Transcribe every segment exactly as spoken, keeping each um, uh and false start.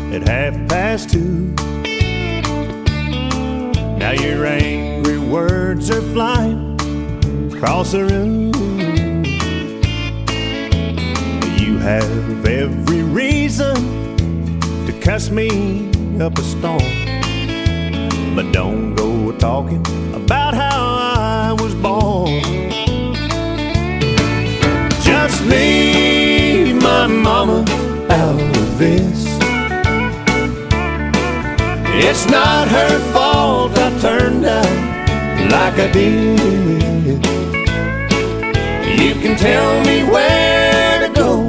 at half past two. Now your angry words are flying across the room. You have every reason to cuss me up a storm, but don't go talking about how I was born. Just leave my mama out of this. It's not her fault I turned out like I did. You can tell me where to go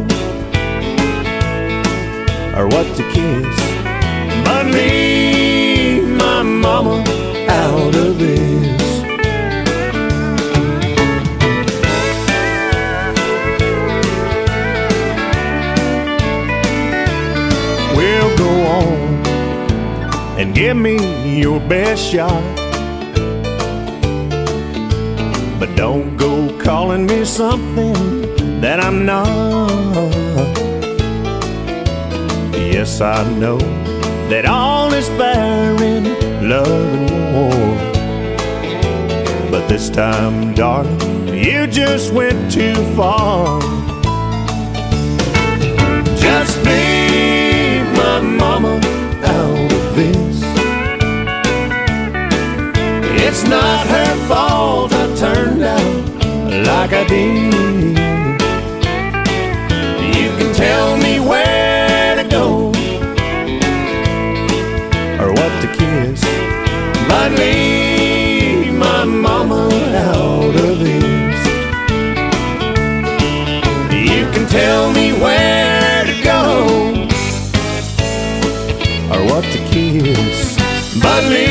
or what to kiss, but leave my mama out of this. We'll go on and give me your best shot, but don't go calling me something that I'm not. Yes, I know that all is fair in love and war, but this time, darling, you just went too far. Just leave my mama out of this. It's not her fault I turned out like I did. You can tell me where to go or what to kiss, but leave my mama out of this. You can tell me where to go or what to kiss, but leave